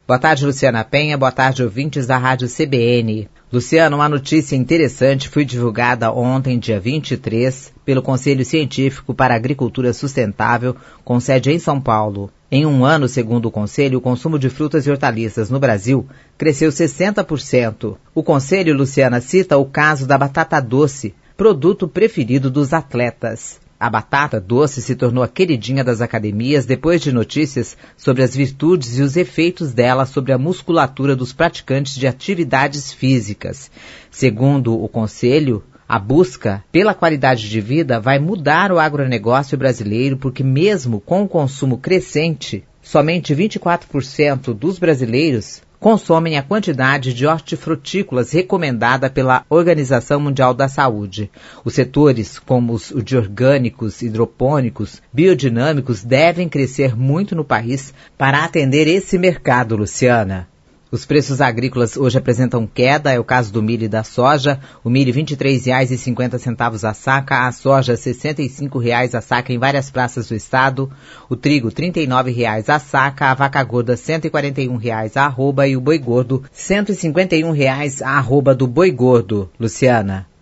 Boa tarde, Luciana Penha. Boa tarde, ouvintes da Rádio CBN. Luciana, uma notícia interessante foi divulgada ontem, dia 23, pelo Conselho Científico para a Agricultura Sustentável, com sede em São Paulo. Em um ano, segundo o Conselho, o consumo de frutas e hortaliças no Brasil cresceu 60%. O Conselho, Luciana, cita o caso da batata doce, produto preferido dos atletas. A batata doce se tornou a queridinha das academias depois de notícias sobre as virtudes e os efeitos dela sobre a musculatura dos praticantes de atividades físicas. Segundo o Conselho, a busca pela qualidade de vida vai mudar o agronegócio brasileiro porque mesmo com o consumo crescente, somente 24% dos brasileiros consomem a quantidade de hortifrutícolas recomendada pela Organização Mundial da Saúde. Os setores, como os de orgânicos, hidropônicos, biodinâmicos, devem crescer muito no país para atender esse mercado, Luciana. Os preços agrícolas hoje apresentam queda, é o caso do milho e da soja. O milho R$ 23,50 a saca, a soja R$ 65,00 a saca em várias praças do estado, o trigo R$ 39,00 a saca, a vaca gorda R$ 141,00 a arroba e o boi gordo R$ 151,00 a arroba do boi gordo, Luciana.